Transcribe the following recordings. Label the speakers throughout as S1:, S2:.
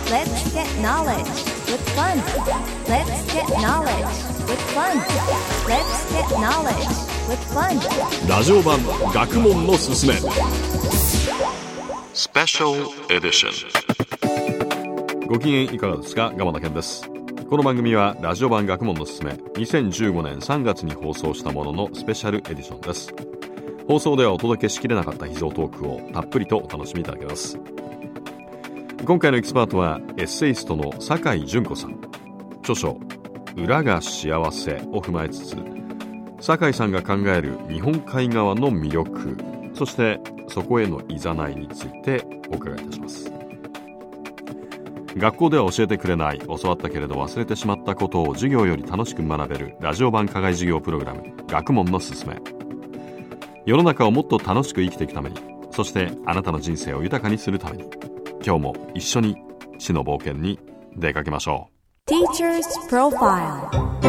S1: Let's get knowledge with fun. Let's get knowledge with fun. Let's get knowledge with fun.
S2: ラジオ版学問のすすめスペシャルエディション。ご機嫌いかがですか？蒲田健です。この番組はラジオ版学問のすすめ2015年3月に放送したもののスペシャルエディションです。放送ではお届けしきれなかった秘蔵トークをたっぷりとお楽しみいただけます。今回のエキスパートはエッセイストの酒井純子さん。著書裏が幸せを踏まえつつ、酒井さんが考える日本海側の魅力、そしてそこへの誘いについてお伺いいたします。学校では教えてくれない、教わったけれど忘れてしまったことを授業より楽しく学べるラジオ版課外授業プログラム、学問のすすめ。世の中をもっと楽しく生きていくために、そしてあなたの人生を豊かにするために、今日も一緒に知の冒険に出かけましょう。
S1: Teacher's Profile。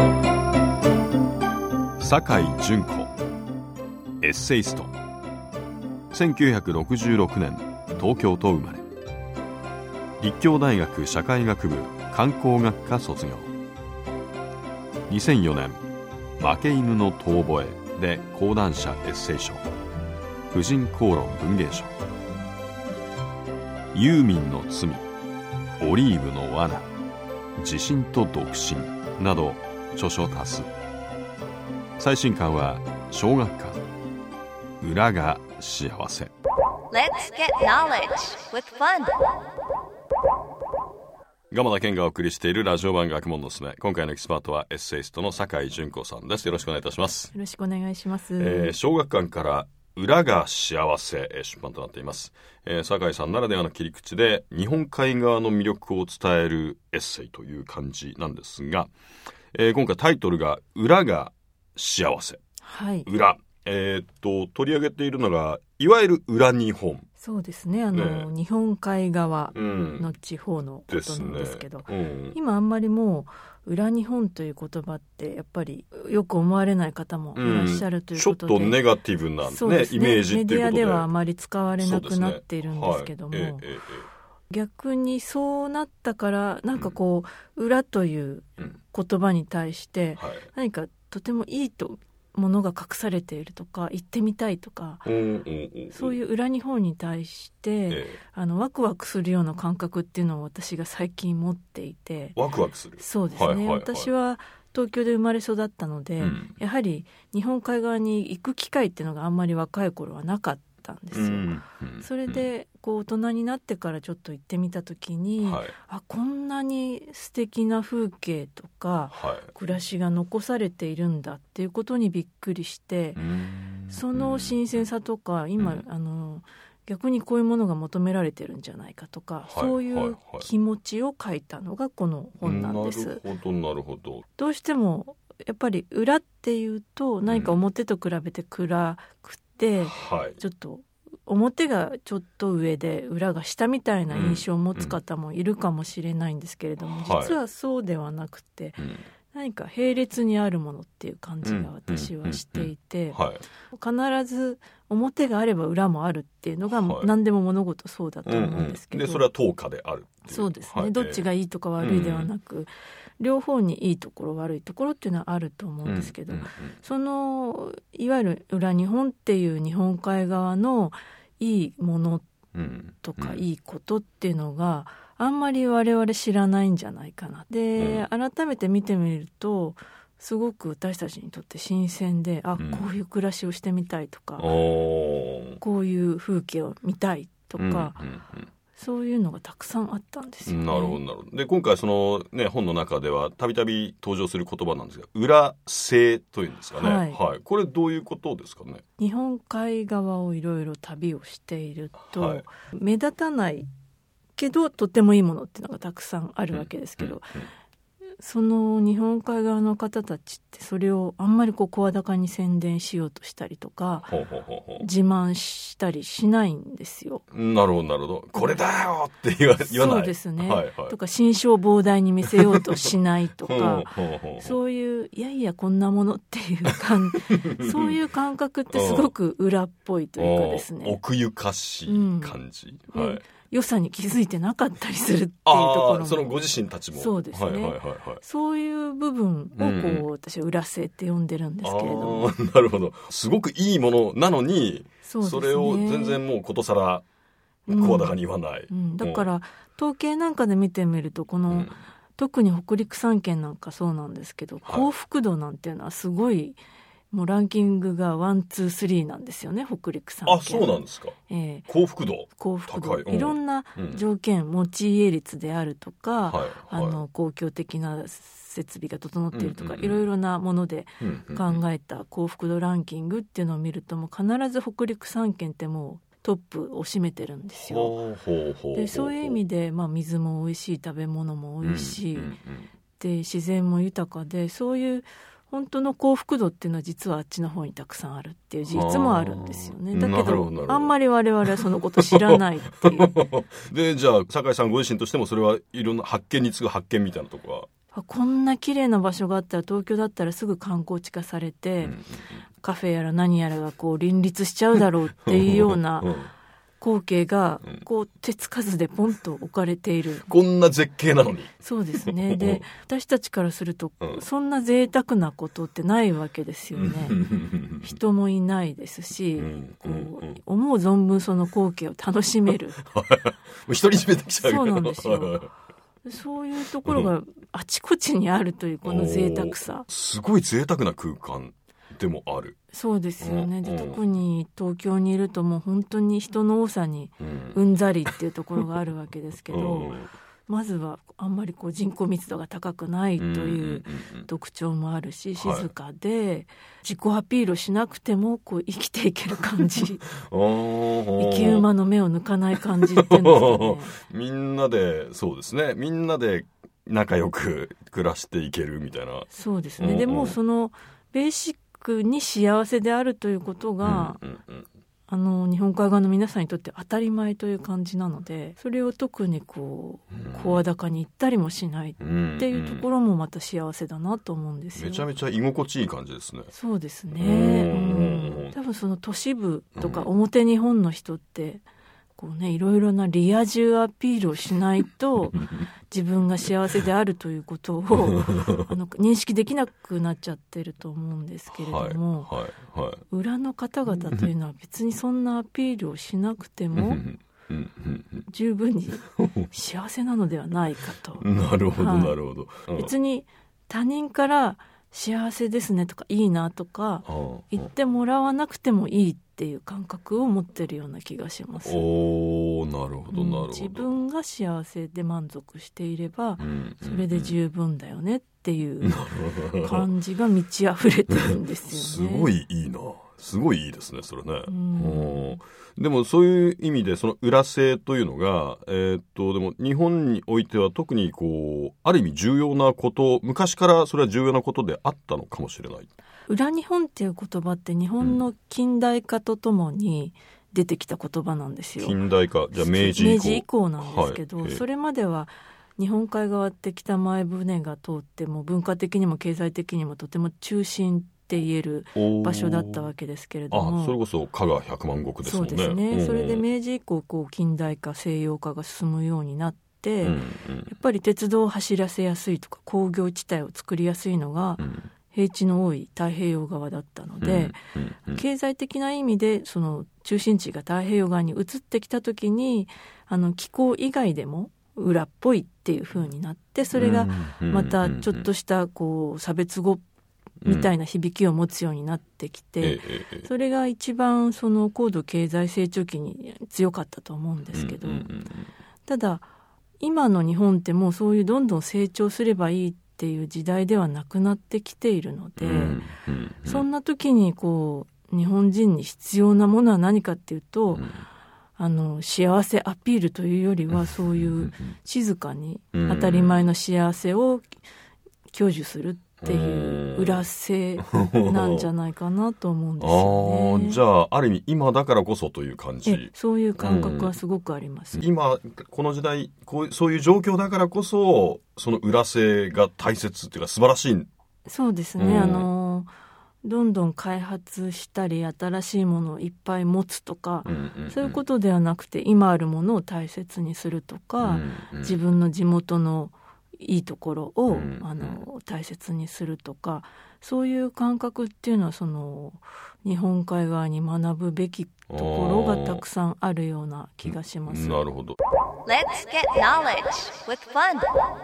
S2: 酒井純子、エッセイスト。1966年東京都生まれ。立教大学社会学部観光学科卒業。2004年負け犬の遠吠えで講談社エッセイ賞、婦人公論文芸賞、ユーミンの罪、オリーブの罠、自信と独身など著書多数。最新刊は小学館、裏が幸せ。
S1: Let's get knowledge with fun。
S2: 蒲田健がお送りしているラジオ版学問のすすめ。今回のエキスパートはエッセイストの酒井純子さんです。よろしくお願いいたします。
S3: よろしくお願いします。
S2: 小学館から裏が幸せ、出版となっています。酒井さんならではの切り口で日本海側の魅力を伝えるエッセイという感じなんですが、今回タイトルが裏が幸せ、
S3: はい、
S2: 裏、取り上げているのがいわゆる裏日本。
S3: そうですね、日本海側の地方のことなんですけど、今あんまりもう裏日本という言葉ってやっぱりよく思われない方もいらっしゃるということで、
S2: ちょっとネガティブな、イメージっていうことで
S3: メディアではあまり使われなくなっているんですけども、逆にそうなったからなんかこう、裏という言葉に対して何かとてもいいとものが隠されているとか、行ってみたいとか、そういう裏日本に対して、ワクワクするような感覚っていうのを私が最近持っていて。
S2: ワクワクする。
S3: そうですね、私は東京で生まれ育ったので、やはり日本海側に行く機会っていうのがあんまり若い頃はなかったんですよ。それでこう大人になってからちょっと行ってみた時に、こんなに素敵な風景とか、暮らしが残されているんだっていうことにびっくりして、その新鮮さとか今、逆にこういうものが求められてるんじゃないかとか、そういう気持ちを書いたのがこの本なんです。
S2: なるほどなるほど。
S3: どうしてもやっぱり裏っていうと何か表と比べて暗くて、ちょっと表がちょっと上で裏が下みたいな印象を持つ方もいるかもしれないんですけれども、実はそうではなくて、何か並列にあるものっていう感じが私はしていて、必ず表があれば裏もあるっていうのが何でも物事そうだと思うんですけど、
S2: でそれは等価である。
S3: そうですね、どっちがいいとか悪いではなく、両方にいいところ悪いところっていうのはあると思うんですけど、そのいわゆる裏日本っていう日本海側のいいものとか、いいことっていうのがあんまり我々知らないんじゃないかな。で、改めて見てみるとすごく私たちにとって新鮮で、こういう暮らしをしてみたいとか、こういう風景を見たいとか、そういうのがたくさんあったんですよね。
S2: なるほどなるほど。で今回その、本の中ではたびたび登場する言葉なんですが、裏性というんですかね、これどういうことですかね。
S3: 日本海側をいろいろ旅をしていると、目立たないけどとてもいいものっていうのがたくさんあるわけですけど、その日本海側の方たちってそれをあんまり声高に宣伝しようとしたりとか、自慢したりしないんですよ。
S2: なるほどなるほど。これだよって言わない。
S3: そうですね、とか心象膨大に見せようとしないとかそういういやいやこんなものっていうそういう感覚ってすごく裏っぽいというかですね、
S2: 奥ゆかしい感じ、
S3: 良さに気づいてなかったりするっていうところも、
S2: そのご自身たちも
S3: そうですね、そういう部分を私は裏性って呼んでるんですけれども、
S2: なるほど。すごくいいものなのに
S3: そうですね、
S2: それを全然もうことさら声高に言わない、
S3: だから統計なんかで見てみるとこの、特に北陸3県なんかそうなんですけど、幸福度なんていうのはすごいもうランキングが1、2、3なんですよね、北陸3県。
S2: そうなんですか。幸福度高い、
S3: いろんな条件、持ち家率であるとか、公共的な設備が整っているとか、いろいろなもので考えた幸福度ランキングっていうのを見ると、もう必ず北陸3県ってもうトップを占めてるんですよ。でそういう意味で、水も美味しい、食べ物も美味しい、で自然も豊かで、そういう本当の幸福度っていうのは実はあっちの方にたくさんあるっていう事実もあるんですよね。だけどあんまり我々はそのこと知らないっていう
S2: でじゃあ酒井さんご自身としてもそれはいろんな発見に次ぐ発見みたいなとこは、
S3: こんな綺麗な場所があったら東京だったらすぐ観光地化されて、カフェやら何やらがこう林立しちゃうだろうっていうような光景がこう手つかずでポンと置かれている。
S2: こんな絶景なのに。
S3: そうですね。で私たちからすると、そんな贅沢なことってないわけですよね。人もいないですし、こう思う存分その光景を楽しめる
S2: 独り占めできちゃう。
S3: そうなんですよ。そういうところがあちこちにあるというこの贅沢さ、
S2: すごい贅沢な空間でもある。
S3: そうですよね。で特に東京にいるともう本当に人の多さにうんざりっていうところがあるわけですけど、まずはあんまりこう人口密度が高くないという特徴もあるし、静かで自己アピールしなくてもこう生きていける感じ生き馬の目を抜かない感じっていうんですかね。
S2: みんなでそうですね、みんなで仲良く暮らしていけるみたいな。
S3: そうですね。でもそのベーシックに幸せであるということが、日本海側の皆さんにとって当たり前という感じなので、それを特にこう声高に言ったりもしないっていうところもまた幸せだなと思うんですよ。
S2: めちゃめちゃ居心地いい感じですね。
S3: そうですね。多分その都市部とか表日本の人ってこうね、いろいろなリア充アピールをしないと自分が幸せであるということを認識できなくなっちゃってると思うんですけれども、裏の方々というのは別にそんなアピールをしなくても十分に幸せなのではないかと。
S2: なるほど、なるほど。
S3: 別に他人から幸せですねとかいいなとか言ってもらわなくてもいいっていう感覚を持ってるような気がします。
S2: なるほどなるほど。
S3: 自分が幸せで満足していればそれで十分だよねっていう感じが満ち溢れてるんですよね。
S2: すごいいいな、すごいいいですねそれね。でもそういう意味でその裏性というのが、でも日本においては特にこうある意味重要なこと、昔からそれは重要なことであったのかもしれない。
S3: 裏日本っていう言葉って日本の近代化とともに出てきた言葉なんですよ。
S2: 近代化、じゃあ明治以降
S3: なんですけど、それまでは日本海側って北前船が通っても文化的にも経済的にもとても中心って言える場所だったわけですけれども、
S2: それこそ加賀百万石ですもんね。
S3: そうですね。それで明治以降こう近代化西洋化が進むようになって、やっぱり鉄道を走らせやすいとか工業地帯を作りやすいのが、平地の多い太平洋側だったので、経済的な意味でその中心地が太平洋側に移ってきた時に気候以外でも裏っぽいっていう風になって、それがまたちょっとしたこう差別語みたいな響きを持つようになってきて、それが一番その高度経済成長期に強かったと思うんですけど、ただ今の日本ってもうそういうどんどん成長すればいいっていう時代ではなくなってきているので、そんな時にこう日本人に必要なものは何かっていうと、幸せアピールというよりはそういう静かに当たり前の幸せを享受するっていう裏性なんじゃないかなと思うんですよね。
S2: じゃあある意味今だからこそという感じ。
S3: そういう感覚はすごくあります。
S2: 今この時代そういう状況だからこそその裏性が大切っていうか素晴らしい。
S3: そうですね。 どんどん開発したり新しいものをいっぱい持つとか、そういうことではなくて今あるものを大切にするとか、自分の地元のいいところを、大切にするとか、そういう感覚っていうのはその日本海側に学ぶべきところがたくさんあるような気がします。
S2: なるほど。
S1: Let's get knowledge with fun.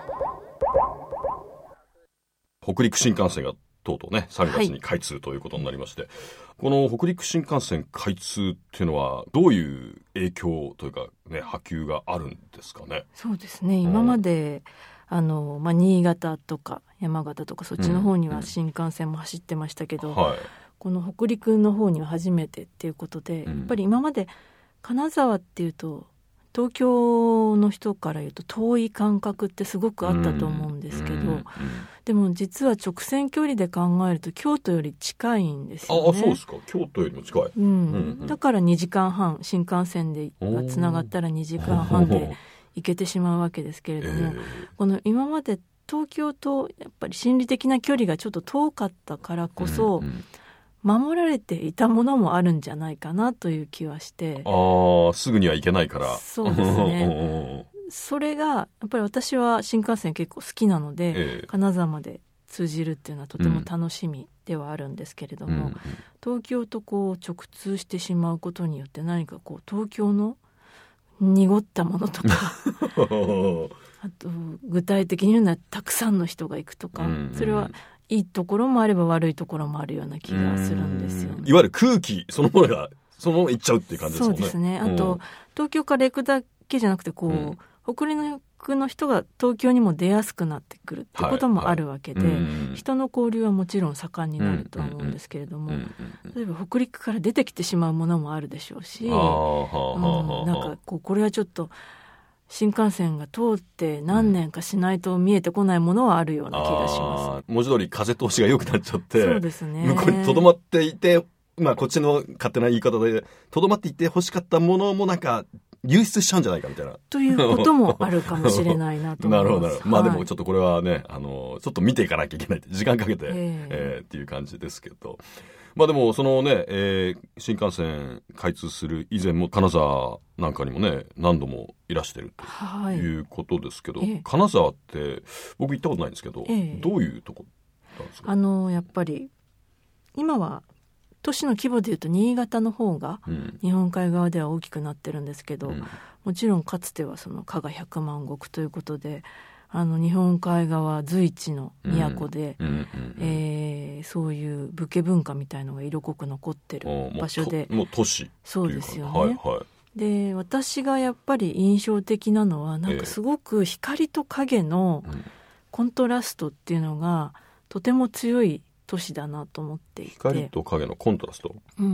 S2: 北陸新幹線がとうとうね3月に開通ということになりまして、この北陸新幹線開通っていうのはどういう影響というか、ね、波及があるんですかね。
S3: そうですね、今まで新潟とか山形とかそっちの方には新幹線も走ってましたけど、この北陸の方には初めてっていうことで、やっぱり今まで金沢っていうと東京の人から言うと遠い感覚ってすごくあったと思うんですけど、でも実は直線距離で考えると京都より近いんですよね。
S2: そうですか、京都よりも近い、
S3: だから2時間半新幹線でつながったら2時間半で行けてしまうわけですけれども、この今まで東京とやっぱり心理的な距離がちょっと遠かったからこそ、守られていたものもあるんじゃないかなという気はして。
S2: すぐには行けないから。
S3: そうですねそれがやっぱり私は新幹線結構好きなので、金沢まで通じるっていうのはとても楽しみではあるんですけれども、東京とこう直通してしまうことによって何かこう東京の濁ったものとかあと具体的に言うのはたくさんの人が行くとか、それはいいところもあれば悪いところもあるような気がするんですよね。
S2: いわゆる空気そのものがそのまま行っちゃうっていう感じですもんね。
S3: そうですね。あと、東京から行くだけじゃなくてこう、北陸の人が東京にも出やすくなってくるってこともあるわけで、人の交流はもちろん盛んになると思うんですけれども、例えば北陸から出てきてしまうものもあるでしょうし、なんかこれはちょっと新幹線が通って何年かしないと見えてこないものはあるような気がします。
S2: 文字通り風通しが良くなっちゃって、
S3: そうですね、
S2: 向こうに留まっていて、こっちの勝手な言い方で留まっていて欲しかったものもなんか流出しちゃうんじゃないかみたいな
S3: ということもあるかもしれないなと思います。
S2: なるほど、でもちょっとこれはね、ちょっと見ていかなきゃいけない時間かけて、っていう感じですけど、でもそのね、新幹線開通する以前も金沢なんかにもね何度もいらしてるということですけど、金沢って僕行ったことないんですけど、どういうとこなんですか？
S3: やっぱり今は都市の規模でいうと新潟の方が日本海側では大きくなってるんですけど、もちろんかつてはその加賀百万石ということで日本海側随一の都で、そういう武家文化みたいのが色濃く残ってる場所で、
S2: もう都市
S3: そうですよね、で私がやっぱり印象的なのはなんかすごく光と影のコントラストっていうのがとても強い都市だなと思っていて、
S2: 光と影のコントラスト、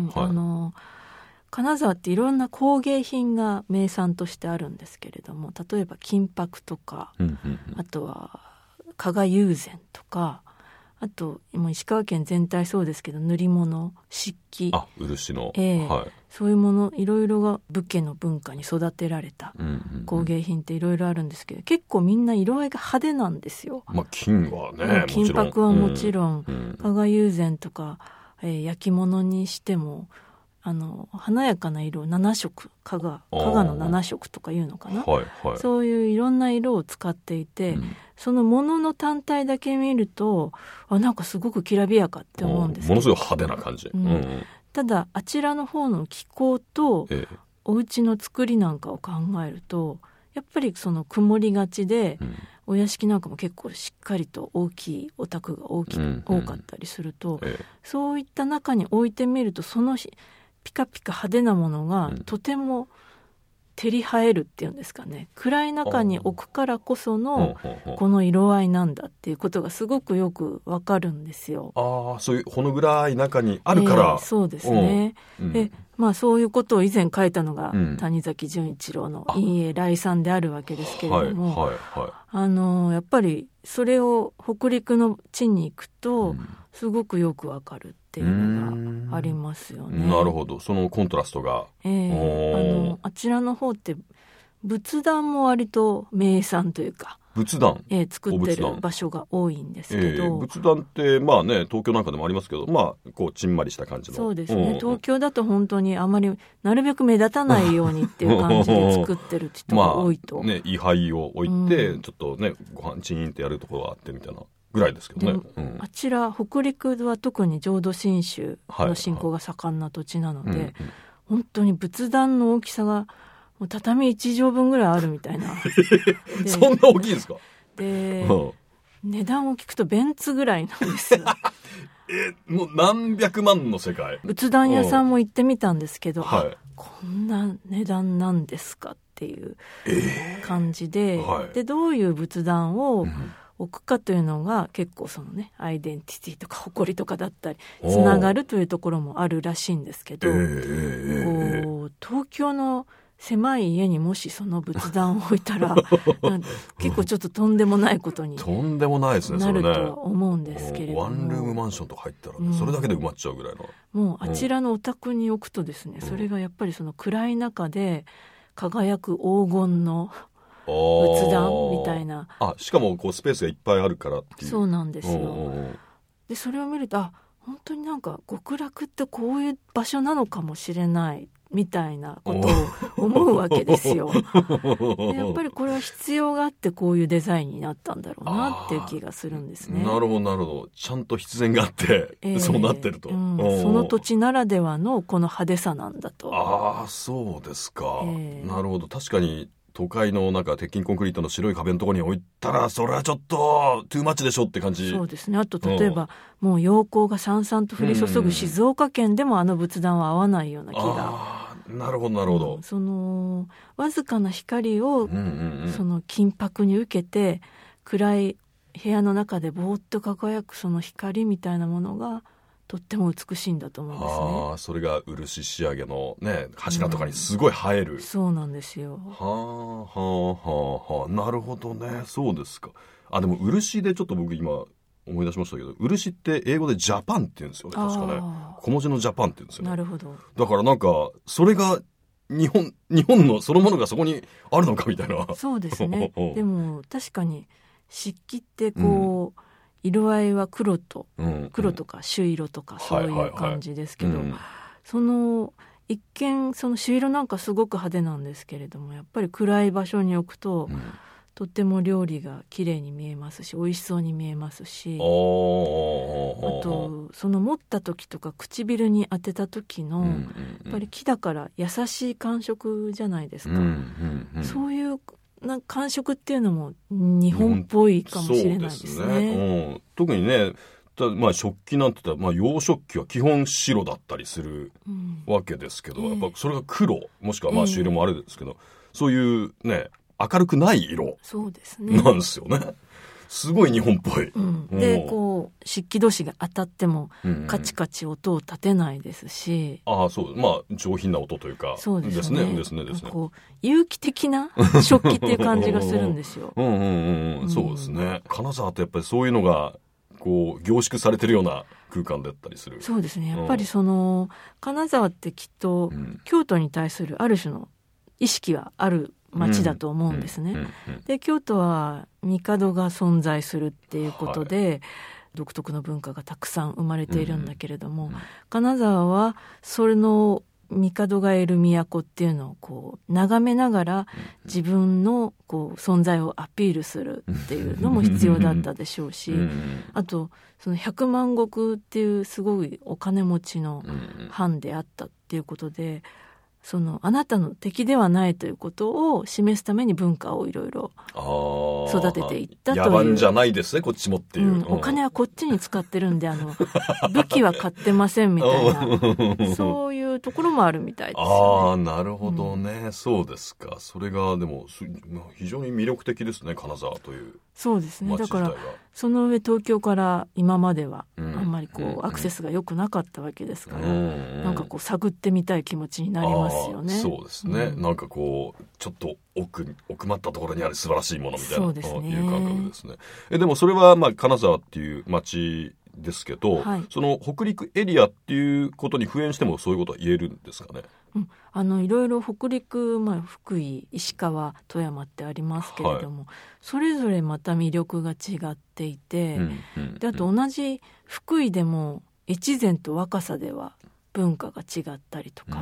S3: 金沢っていろんな工芸品が名産としてあるんですけれども、例えば金箔とか、あとは加賀友禅とか、あともう石川県全体そうですけど塗り物、漆器、
S2: 漆の、
S3: そういうものいろいろが武家の文化に育てられた工芸品っていろいろあるんですけど、結構みんな色合いが派手なんですよ。
S2: 金はね、
S3: 金箔はもちろん、加賀友禅とか、焼き物にしても華やかな色を7色、加賀の7色とかいうのかな、そういういろんな色を使っていて、そのものの単体だけ見るとなんかすごくきらびやかって思うんですけど、
S2: ものすごい派手な感じ、
S3: ただあちらの方の気候とお家の作りなんかを考えるとやっぱりその曇りがちで、お屋敷なんかも結構しっかりと大きいお宅が多かったりすると、そういった中に置いてみるとそのピカピカ派手なものがとても照り映えるっていうんですかね、暗い中に置くからこそのこの色合いなんだっていうことがすごくよくわかるんですよ。
S2: そういうほの暗い中にあるから、
S3: そうですね、でそういうことを以前書いたのが、谷崎潤一郎の陰影来賛であるわけですけれども、やっぱりそれを北陸の地に行くとすごくよくわかるっていうのがありますよね。
S2: なるほど、そのコントラストが、
S3: あちらの方って仏壇も割と名産というか、
S2: 仏壇、
S3: 作ってる場所が多いんですけど、
S2: 仏壇ってまあね東京なんかでもありますけど、まあこうちんまりした感じの。
S3: そうですね、東京だと本当にあまりなるべく目立たないようにっていう感じで作ってる人が多いと、
S2: まあね、位牌を置いて、ちょっとねご飯チーンってやるところがあってみたいなぐらいですけどね、
S3: あちら北陸は特に浄土真宗の信仰が盛んな土地なので、本当に仏壇の大きさがもう畳1畳分ぐらいあるみたいな
S2: そんな大きいんですか？
S3: で、値段を聞くとベンツぐらいなんですよ
S2: もう何百万の世界。
S3: 仏壇屋さんも行ってみたんですけど、こんな値段なんですかっていう感じで、でどういう仏壇を置くかというのが結構そのねアイデンティティとか誇りとかだったりつながるというところもあるらしいんですけど、東京の狭い家にもしその仏壇を置いたら結構ちょっととんでもないことに
S2: とんでもないですね、
S3: なるとは思うんですけれども、
S2: ワンルームマンションとか入ったら、それだけで埋まっちゃうぐらいの、
S3: もうあちらのお宅に置くとですね、それがやっぱりその暗い中で輝く黄金の仏壇みたいな、
S2: しかもこうスペースがいっぱいあるからっていう。
S3: そうなんですよ。でそれを見ると本当になんか極楽ってこういう場所なのかもしれないみたいなことを思うわけですよでやっぱりこれは必要があってこういうデザインになったんだろうなっていう気がするんですね。
S2: なるほどなるほど、ちゃんと必然があって、そうなってると、そ
S3: の土地ならではのこの派手さなんだと。
S2: そうですか、なるほど。確かに都会のなんか鉄筋コンクリートの白い壁のところに置いたらそれはちょっとトゥーマッチでしょって感じ。
S3: そうですね。あと例えば、もう陽光がさんさんと降り注ぐ静岡県でもあの仏壇は合わないような気が。
S2: なるほどなるほど、
S3: そのわずかな光を、その金箔に受けて暗い部屋の中でぼーっと輝くその光みたいなものがとっても美しいんだと思うんですね。
S2: それが漆仕上げのね柱とかにすごい映える、
S3: そうなんですよ。
S2: なるほどね。そうですか。でも漆でちょっと僕今思い出しましたけど、漆って英語でジャパンって言うんですよね、確かね。小文字のジャパンって言うんですよね。
S3: なるほど。
S2: だからなんかそれが日本のそのものがそこにあるのかみたいな。
S3: そうですねでも確かに漆器ってこう、色合いは黒とか朱色とかそういう感じですけど、その一見その朱色なんかすごく派手なんですけれども、やっぱり暗い場所に置くと、とっても料理が綺麗に見えますし美味しそうに見えますし、あとその持った時とか唇に当てた時の、やっぱり木だから優しい感触じゃないですか、そういう感触っていうのも日本っぽいかもしれないですね。
S2: 特にね、食器なんて言ったら、洋食器は基本白だったりするわけですけど、やっぱそれが黒もしくは朱色もあるんですけど、そういうね明るくない色なんですよね。すごい日本っぽい、
S3: でこう漆器同士が当たってもカチカチ音を立てないですし、
S2: そう上品な音というか、
S3: そうです
S2: ね。
S3: こう有機的な食器っていう感じがするんですよ。
S2: そうですね。金沢ってやっぱりそういうのがこう凝縮されてるような空間だったりする。
S3: そうですね。やっぱりその金沢ってきっと京都に対するある種の意識はある町だと思うんですね。で京都は帝が存在するっていうことで、独特の文化がたくさん生まれているんだけれども、金沢はそれの帝がいる都っていうのをこう眺めながら自分のこう存在をアピールするっていうのも必要だったでしょうし、あとその百万石っていうすごいお金持ちの藩であったっていうことで、そのあなたの敵ではないということを示すために文化をいろいろ育てていったという。
S2: 野蛮じゃないですねこっちもっていう、
S3: お金はこっちに使ってるんで武器は買ってませんみたいなそういうところもあるみたいですよね。
S2: なるほどね、そうですか。それがでも非常に魅力的ですね、金沢という。
S3: そうですね。だからその上東京から今まではあんまりこうアクセスが良くなかったわけですから、なんかこう探ってみたい気持ちになりますよね。
S2: そうですね、なんかこうちょっと奥まったところにある素晴らしいものみたいな、いう感覚ですね。でもそれは金沢っていう町ですけど、その北陸エリアっていうことに敷衍してもそういうことは言えるんですかね。
S3: いろいろ北陸、福井、石川、富山ってありますけれども、それぞれまた魅力が違っていて、であと同じ福井でも越前と若狭では文化が違ったりとか、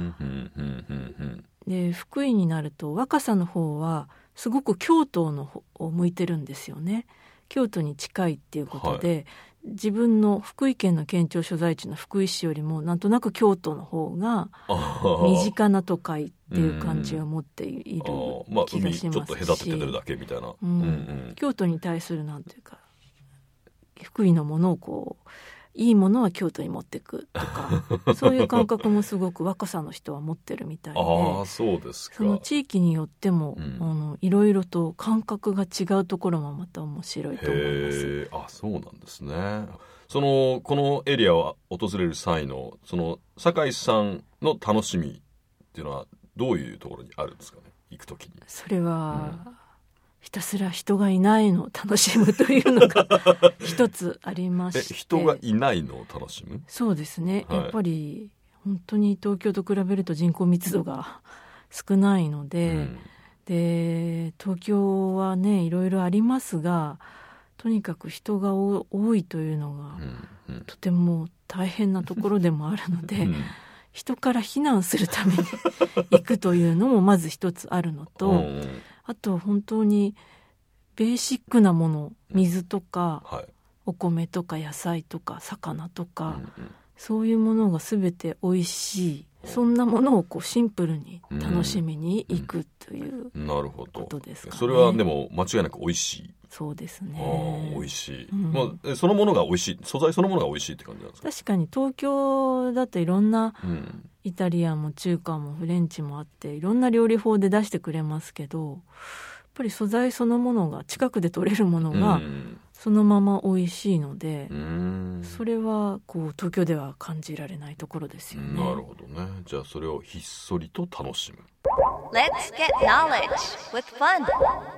S3: で福井になると若狭の方はすごく京都の方を向いてるんですよね。京都に近いっていうことで、自分の福井県の県庁所在地の福井市よりもなんとなく京都の方が身近な都会っていう感じを持っている気がしますし、
S2: 海ちょっと隔ててるだけみたいな、
S3: 京都に対するなんていうか、福井のものをこういいものは京都に持っていくとかそういう感覚もすごく若狭の人は持ってるみたいで、
S2: そうですか。
S3: その地域によっても、いろいろと感覚が違うところもまた面白いと思います。
S2: そうなんですね。このエリアを訪れる際の酒井さんの楽しみっていうのはどういうところにあるんですかね、行くときに。
S3: それは、ひたすら人がいないのを楽しむというのが一つありまして
S2: 人がいないのを楽しむ。
S3: そうですね、やっぱり本当に東京と比べると人口密度が少ないので、で東京はねいろいろありますが、とにかく人が多いというのが、とても大変なところでもあるので、人から避難するために行くというのもまず一つあるのと、あと本当にベーシックなもの、水とか、お米とか野菜とか魚とか、そういうものが全て美味しい、そんなものをこうシンプルに楽しみに行くということですかね。
S2: それはでも間違いなく美味しい。
S3: そうですね。
S2: 美味しい、そのものが美味しい、素材そのものが美味しいって感じなんですか。
S3: 確かに東京だといろんな、イタリアンも中華もフレンチもあっていろんな料理法で出してくれますけど、やっぱり素材そのものが近くで取れるものがそのまま美味しいので、それはこう東京では感じられないところですよね。
S2: なるほどね。じゃあそれをひっそりと楽しむ。
S1: Let's get knowledge with fun.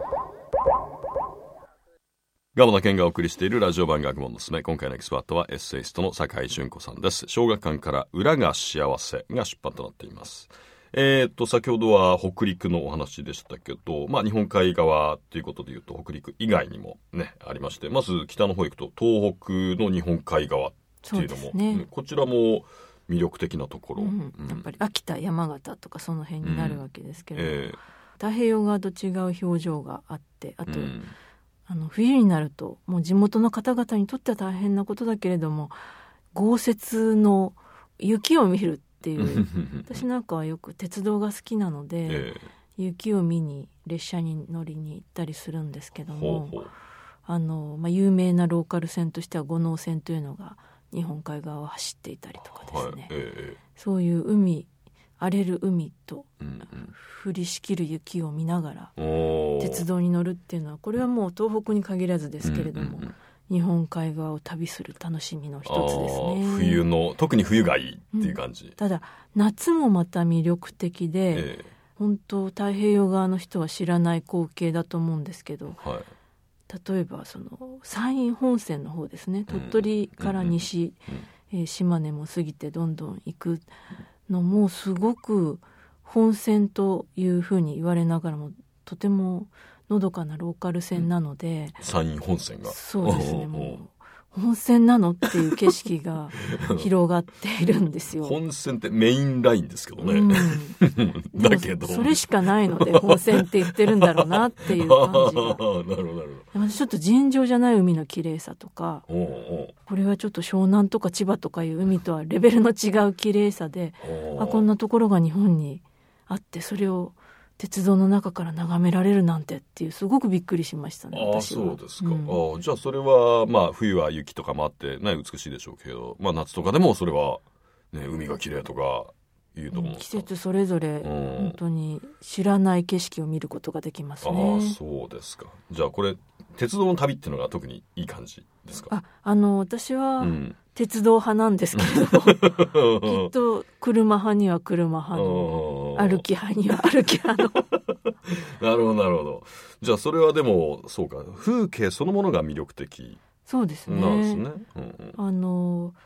S2: 蒲田健がお送りしているラジオ版学問のすすめ。今回のエキスパートはエッセイストの酒井純子さんです。小学館から裏が幸せが出版となっています。先ほどは北陸のお話でしたけど、日本海側ということでいうと北陸以外にもねありまして、まず北の方行くと東北の日本海側っていうのも、こちらも魅力的なところ、や
S3: っぱり秋田、山形とかその辺になるわけですけれど、太平洋側と違う表情があって、あと、冬になるともう地元の方々にとっては大変なことだけれども、豪雪の雪を見るっていう私なんかはよく鉄道が好きなので、雪を見に列車に乗りに行ったりするんですけども、有名なローカル線としては五能線というのが日本海側を走っていたりとかですね、そういう荒れる海と降りしきる雪を見ながら鉄道に乗るっていうのは、これはもう東北に限らずですけれども、日本海側を旅する楽しみの一つですね。
S2: 冬の特に冬がいいっていう感じ、
S3: ただ夏もまた魅力的で、本当太平洋側の人は知らない光景だと思うんですけど、例えばその山陰本線の方ですね、鳥取から西、島根も過ぎてどんどん行くのもすごく本線というふうに言われながらもとてものどかなローカル線なので、
S2: 山陰本線が
S3: そうですね、もう本線なのっていう景色が広がっているんですよ。
S2: 本線ってメインラインですけどね、だけど
S3: それしかないので本線って言ってるんだろうなっていう感じがなるほどでもちょっと尋常じゃない海の綺麗さとか、これはちょっと湘南とか千葉とかいう海とはレベルの違う綺麗さで、こんなところが日本にあってそれを鉄道の中から眺められるなんてっていう、すごくびっくりしましたね、私は。
S2: そうですか、じゃあそれは冬は雪とかもあってね美しいでしょうけど、夏とかでもそれは、海が綺麗とかいうと思うんですか。
S3: 季節それぞれ本当に知らない景色を見ることができますね。
S2: そうですか。じゃあこれ鉄道の旅っていうのが特にいい感じですか。
S3: 私は、鉄道派なんですけれどもきっと車派には車派の、歩き派には歩き派の
S2: なるほどなるほど。じゃあそれはでもそうか、風景そのものが魅力的
S3: そうですね。
S2: なんですね。
S3: 本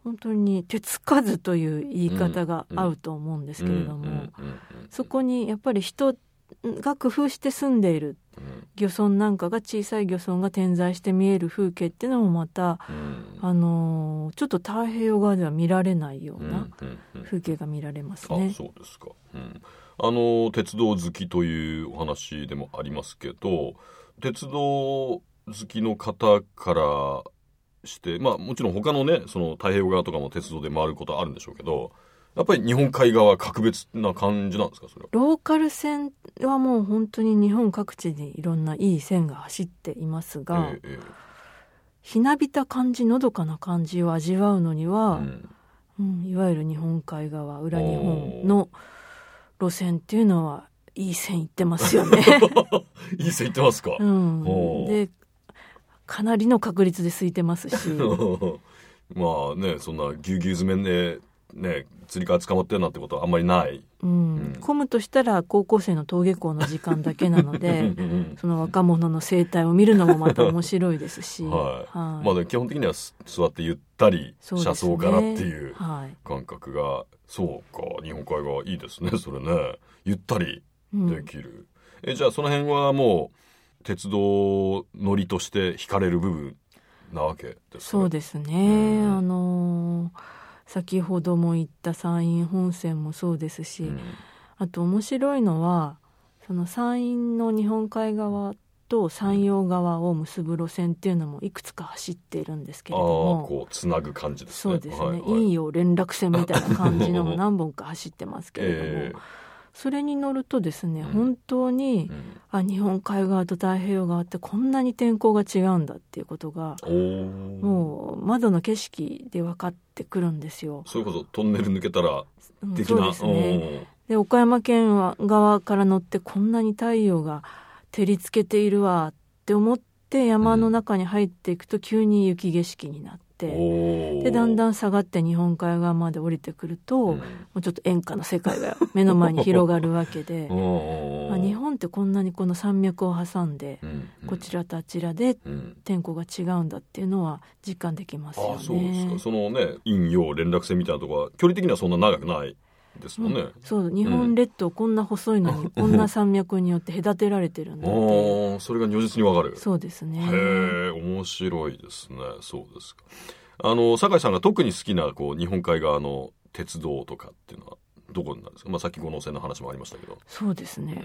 S3: 本当に手つかずという言い方が合うと思うんですけれども、そこにやっぱり人が工夫して住んでいる漁村なんかが、小さい漁村が点在して見える風景っていうのもまた、ちょっと太平洋側では見られないような風景が見られますね。
S2: そうですか。鉄道好きというお話でもありますけど、鉄道好きの方からして、もちろん他のね、その太平洋側とかも鉄道で回ることあるんでしょうけど、やっぱり日本海側格別な感じなんですか？それは
S3: ローカル線はもう本当に日本各地にいろんないい線が走っていますが、ひなびた感じ、のどかな感じを味わうのには、いわゆる日本海側、裏日本の路線っていうのはいい線いってますよね。
S2: いい線いってますか？
S3: でかなりの確率で空いてますし
S2: まあね、そんなぎゅうぎゅう詰めでね、釣りから捕まってるなんてことはあんまりない。
S3: 混むとしたら高校生の登下校の時間だけなのでその若者の生態を見るのもまた面白いですし、
S2: 基本的には座ってゆったり車窓からっていう感覚が、そうか、日本海側いいですね、それね、ゆったりできる。じゃあその辺はもう鉄道乗りとして惹かれる部分なわけですかね？
S3: そうですね、先ほども言った山陰本線もそうですし、あと面白いのはその山陰の日本海側と山陽側を結ぶ路線っていうのもいくつか走っているんですけれども、
S2: こうつなぐ感じですね。
S3: そうですね、陰陽連絡線みたいな感じのも何本か走ってますけれども、それに乗るとですね、本当に、日本海側と太平洋側ってこんなに天候が違うんだっていうことがもう窓の景色で分かってくるんですよ。
S2: それこそトンネル抜けたら的な、
S3: そうですね。で岡山県側から乗ってこんなに太陽が照りつけているわって思って山の中に入っていくと急に雪景色になって、でだんだん下がって日本海側まで降りてくると、もうちょっと演歌の世界が目の前に広がるわけで日本ってこんなにこの山脈を挟んで、こちらとあちらで天候が違うんだっていうのは実感できますよね。
S2: そうですか。そのね、陰陽連絡線みたいなところは距離的にはそんな長くないですもんね。
S3: そう日本列島こんな細いのに、こんな山脈によって隔てられてるんだって
S2: それが如実にわかる。
S3: そうですね。
S2: 面白いですね。そうですか。酒井さんが特に好きなこう日本海側の鉄道とかっていうのはどこになるんですか？さっき五能線の話もありましたけど。
S3: そうですね、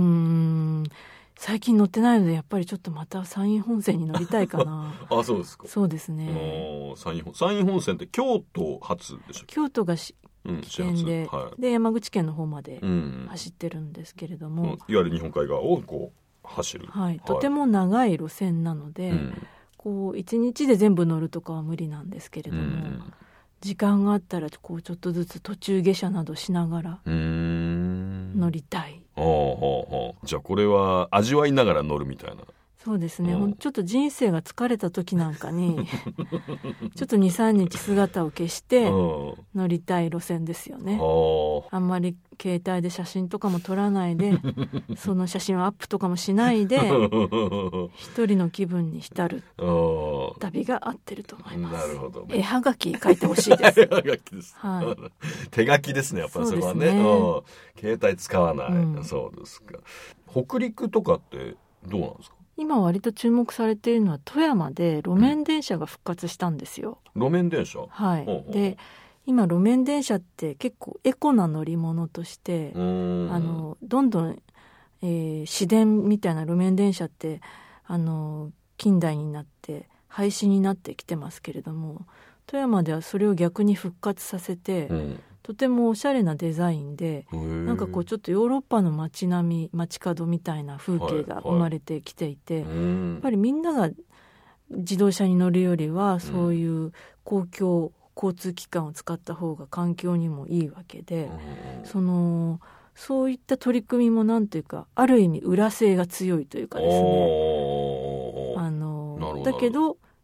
S3: 最近乗ってないのでやっぱりちょっとまた山陰本線に乗りたいかな。
S2: そうですか。
S3: そうですね。
S2: 山陰本線って京都発でしたっけ？
S3: 京都が起点で、で山口県の方まで走ってるんですけれども、
S2: いわゆる日本海側をこう走る、
S3: とても長い路線なので、こう1日で全部乗るとかは無理なんですけれども、時間があったらこうちょっとずつ途中下車などしながら乗りたい。
S2: じゃあこれは味わいながら乗るみたいな。
S3: そうですね、ちょっと人生が疲れた時なんかにちょっと 2,3 日姿を消して乗りたい路線ですよね。あんまり携帯で写真とかも撮らないでその写真をアップとかもしないで一人の気分に浸る旅が合ってると思います。
S2: なるほど、
S3: 絵はがき書いてほしいです。
S2: 絵はがきです、手書きですね、やっぱりそれはね。携帯使わない、そうですか。北陸とかってどうなんですか？
S3: 今割と注目されているのは富山で路面電車が復活したんですよ。
S2: 路面電車？
S3: で今路面電車って結構エコな乗り物としてどんどん、市電みたいな路面電車って近代になって廃止になってきてますけれども、富山ではそれを逆に復活させて、とてもおしゃれなデザインで、なんかこうちょっとヨーロッパの街並み、街角みたいな風景が生まれてきていて、やっぱりみんなが自動車に乗るよりはそういう公共交通機関を使った方が環境にもいいわけで、そういった取り組みもなんというかある意味裏性が強いというかですね、だけど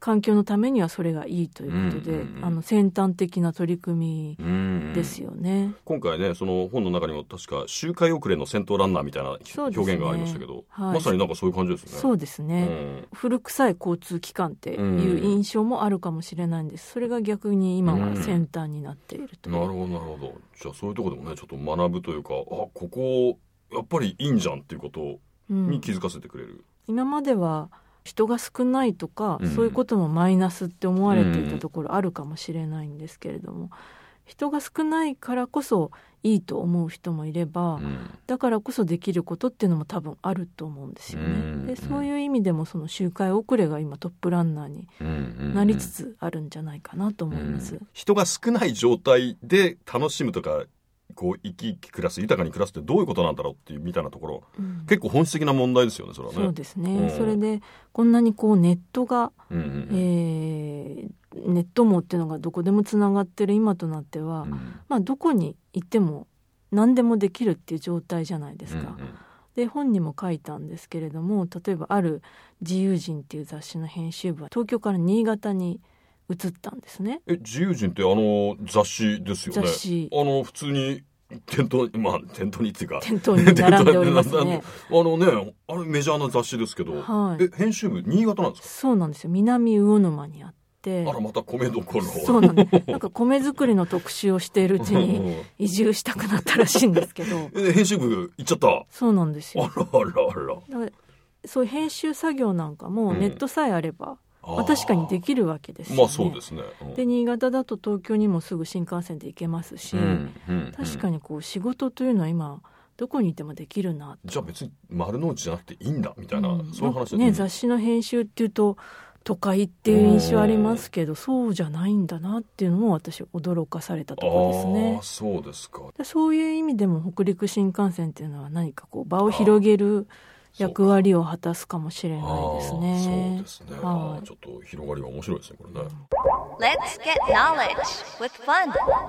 S3: 環境のためにはそれがいいということで、先端的な取り組みですよね。
S2: 今回ね、その本の中にも確か周回遅れの先頭ランナーみたいな表現がありましたけど、まさになんかそういう感じですね。
S3: そうですね、古臭い交通機関っていう印象もあるかもしれないんです。それが逆に今は先端になっているという、
S2: なるほどなるほど。じゃあそういうところでもねちょっと学ぶというか、ここやっぱりいいんじゃんっていうことに気づかせてくれる。
S3: 今までは人が少ないとか、そういうこともマイナスって思われていたところあるかもしれないんですけれども、人が少ないからこそいいと思う人もいれば、だからこそできることっていうのも多分あると思うんですよね。でそういう意味でもその周回遅れが今トップランナーになりつつあるんじゃないかなと思います。
S2: 人が少ない状態で楽しむとか、こう生き生き暮らす、豊かに暮らすってどういうことなんだろうっていうみたいなところ、結構本質的な問題ですよね、それはね。
S3: そうですね、それでこんなにこうネットが、ネット網っていうのがどこでもつながってる今となっては、どこに行っても何でもできるっていう状態じゃないですか。で本にも書いたんですけれども、例えばある自由人っていう雑誌の編集部は東京から新潟に移ったんですね。
S2: 自由人って雑誌ですよね。
S3: 雑誌、
S2: 普通に店頭にっていうか
S3: 店頭に並んでおりますね。
S2: あれメジャーな雑誌ですけど、編集部新潟なんですか？
S3: そうなんですよ。南魚沼にあって、
S2: また米どころ。
S3: そうなんです。なんか米作りの特集をしているうちに移住したくなったらしいんですけど
S2: 編集部行っちゃった。
S3: そうなんですよ。
S2: あら。だから
S3: そういう編集作業なんかもネットさえあれば、確かにできるわけですよね。
S2: そうですね。
S3: で新潟だと東京にもすぐ新幹線で行けますし、確かにこう仕事というのは今どこにいてもできるな。
S2: じゃあ別に丸の内じゃなくていいんだみたいな、そういう話ですね。
S3: 雑誌の編集っていうと都会っていう印象ありますけど、そうじゃないんだなっていうのも私驚かされたところですね。
S2: そうですか。
S3: そういう意味でも北陸新幹線っていうのは何かこう場を広げる役割を果たすかもしれないですね。
S2: そうですね。ちょっと広がりは面白いですね、これね。
S1: Let's get knowledge with fun.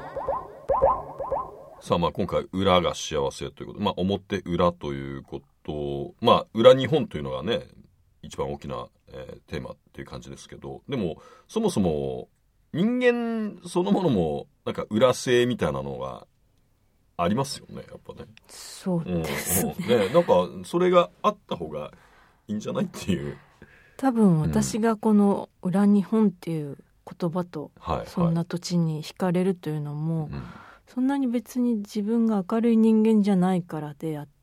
S2: さあ今回裏が幸せということで、表裏ということ裏日本というのがね一番大きな、テーマっていう感じですけど、でもそもそも人間そのものもなんか裏性みたいなのがありますよね、やっぱね。
S3: そうですね。
S2: なんかそれがあった方がいいんじゃないっていう。
S3: 多分私がこの裏日本っていう言葉とそんな土地に惹かれるというのも、そんなに別に自分が明るい人間じゃないからであって、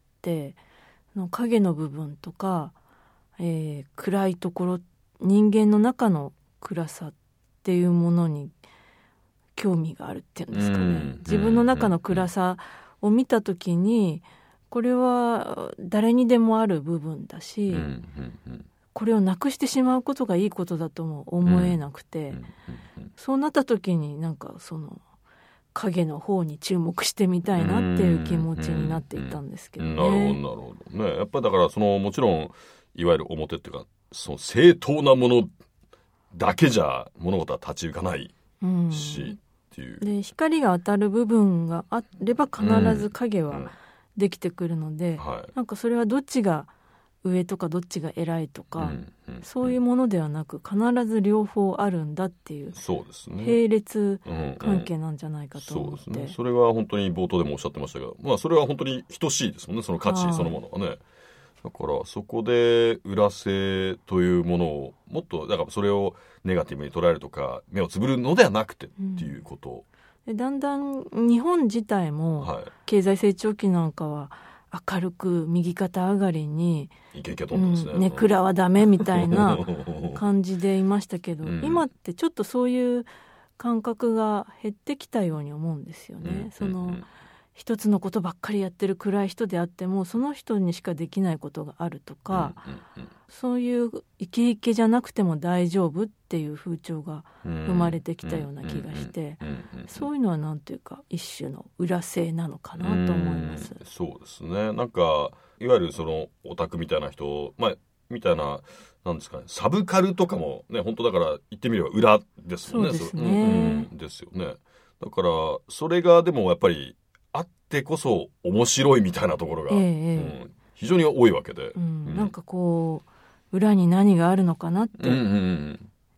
S3: 影の部分とか、暗いところ、人間の中の暗さっていうものに興味があるっていうんですかね。自分の中の暗さを見たときに、これは誰にでもある部分だし、これをなくしてしまうことがいいことだとも思えなくて、そうなった時になんかその影の方に注目してみたいなっていう気持ちになっていたんですけどね。
S2: なるほどね。やっぱりだからもちろんいわゆる表っていうかその正当なものだけじゃ物事は立ち行かないし、っていう
S3: で光が当たる部分があれば必ず影はできてくるので、なんかそれはどっちが上とかどっちが偉いとか、そういうものではなく必ず両方あるんだっていう、
S2: そうですね、
S3: 並列関係なんじゃないかと思って、
S2: そうですね。それは本当に冒頭でもおっしゃってましたけど、それは本当に等しいですもんね、その価値そのものがね。だからそこで裏性というものをもっとだからそれをネガティブに捉えるとか目をつぶるのではなくてっていうこと、
S3: でだんだん日本自体も経済成長期なんかは明るく右肩上がりに
S2: イケイケとんですね、
S3: ネクラはダメみたいな感じでいましたけど、今ってちょっとそういう感覚が減ってきたように思うんですよね。その一つのことばっかりやってる暗い人であってもその人にしかできないことがあるとか、そういうイケイケじゃなくても大丈夫っていう風潮が生まれてきたような気がして、そういうのはなんていうか一種の裏性なのかなと思います。
S2: そうですね。なんかいわゆるそのオタクみたいな人、みたいななんですかね、サブカルとかもね、本当だから言ってみれば裏ですもんね。
S3: そうですね。
S2: ですよね。だからそれがでもやっぱりあってこそ面白いみたいなところが、非常に多いわけで、
S3: なんかこう裏に何があるのかなって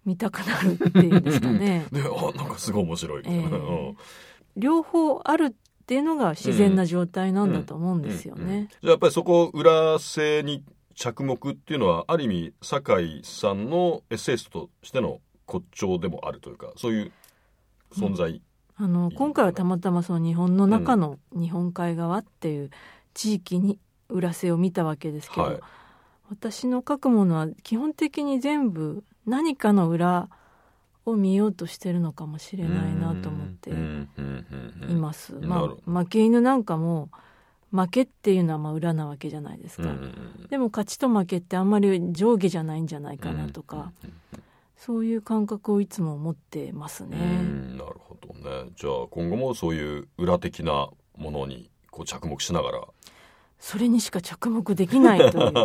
S3: 見たくなるっていうんですかね
S2: でなんかすごい面白いみたいな、
S3: 両方あるっていうのが自然な状態なんだと思うんですよね。
S2: じゃあやっぱりそこ裏性に着目っていうのはある意味酒井さんのエッセイストとしての骨頂でもあるというか、そういう存在、
S3: 今回はたまたまその日本の中の日本海側っていう地域に裏性を見たわけですけど、私の書くものは基本的に全部何かの裏を見ようとしてるのかもしれないなと思っています。負け犬なんかも負けっていうのは裏なわけじゃないですか。でも勝ちと負けってあんまり上下じゃないんじゃないかなとか、そういう感覚をいつも持ってますね。
S2: なるほどね。じゃあ今後もそういう裏的なものにこう着目しながら、
S3: それにしか着目できないという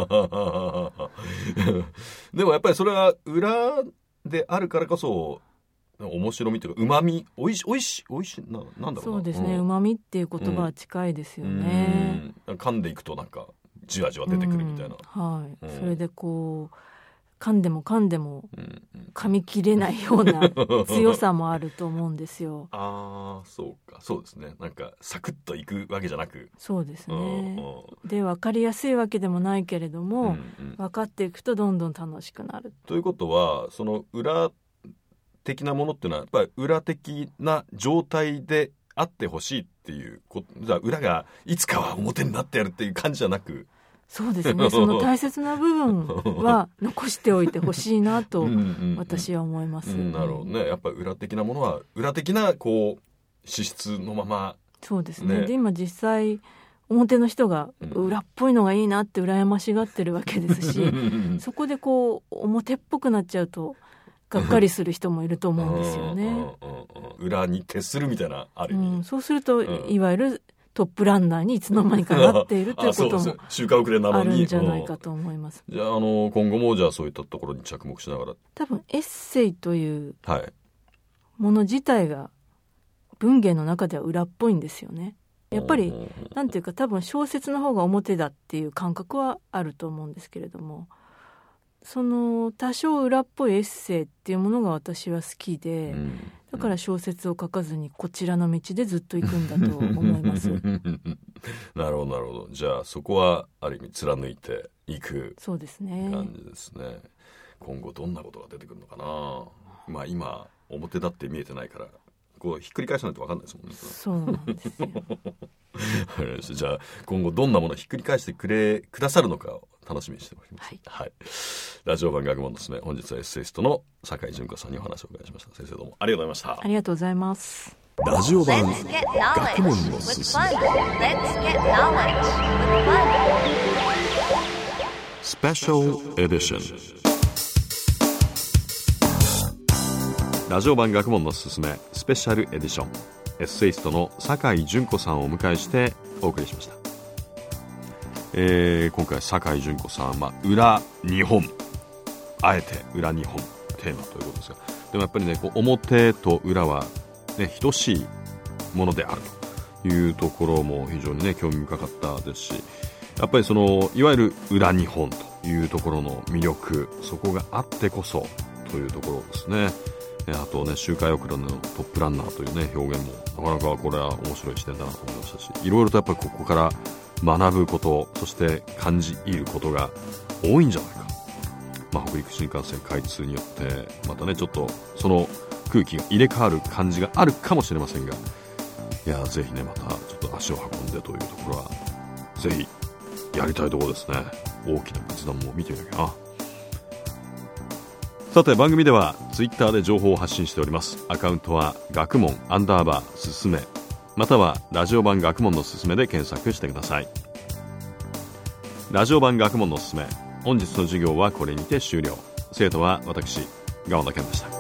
S2: でもやっぱりそれは裏であるからこそ面白みというか旨み、おいしなんだろうな。
S3: そうですね、旨みっていう言葉は近いですよね。
S2: 噛んでいくとなんかじわじわ出てくるみたいな、
S3: それでこう噛んでも噛み切れないような強さもあると思うんですよ。
S2: そうか、そうですね。なんかサクッといくわけじゃなく、
S3: そうですね。で分かりやすいわけでもないけれども、分かっていくとどんどん楽しくなる。
S2: ということはその裏的なものっていうのはやっぱり裏的な状態であってほしいっていうじゃあ裏がいつかは表になってやるっていう感じじゃなく、
S3: そうですね、その大切な部分は残しておいてほしいなと私は思います。
S2: なるほどね。やっぱり裏的なものは裏的なこう資質のまま、
S3: そうですね。で今実際表の人が裏っぽいのがいいなって羨ましがってるわけですしそこでこう表っぽくなっちゃうとがっかりする人もいると思うんですよね。
S2: 裏に徹するみたいなある意味、
S3: そうすると、いわゆるトップランナーにいつの間にかなっているということも
S2: 週間遅れなのに
S3: あるんじゃないかと思います。
S2: じゃあ今後もじゃあそういったところに着目しながら、
S3: 多分エッセイというもの自体が文芸の中では裏っぽいんですよね。やっぱりなんていうか多分小説の方が表だっていう感覚はあると思うんですけれども、その多少裏っぽいエッセイっていうものが私は好きで、だから小説を書かずにこちらの道でずっと行くんだと思います
S2: なるほどなるほど。じゃあそこはある意味貫いていく
S3: そうですね
S2: 感じですね。今後どんなことが出てくるのかな。今表だって見えてないからこうひっくり返さないと分かんないですもんね。
S3: そうなんですよ
S2: じゃあ今後どんなものをひっくり返してくださるのかを楽しみにしております。ラジオ版学問のすすめ、本日はエッセイストの酒井純子さんにお話をお伺いしました。先生どうもありがとうございました。
S3: ありがとうございます。
S2: ラジオ版学問のすすめスペシャルエディション。ラジオ版学問のすすめスペシャルエディション、エッセイストの酒井純子さんをお迎えしてお送りしました。今回酒井純子さん、裏日本、あえて裏日本テーマということですが、でもやっぱりねこう表と裏は、等しいものであるというところも非常に興味深かったですし、やっぱりそのいわゆる裏日本というところの魅力、そこがあってこそというところですね。あと周回遅れのトップランナーという表現もなかなかこれは面白い視点だなと思いましたし、いろいろとやっぱりここから学ぶこと、そして感じ入ることが多いんじゃないか。北陸新幹線開通によってまたちょっとその空気が入れ替わる感じがあるかもしれませんが、ぜひまたちょっと足を運んでというところはぜひやりたいところですね。大きな決断も見てみなきゃな。さて番組ではツイッターで情報を発信しております。アカウントは学問_すすめ、またはラジオ版学問のすすめで検索してください。ラジオ版学問のすすめ、本日の授業はこれにて終了。生徒は私、川田健でした。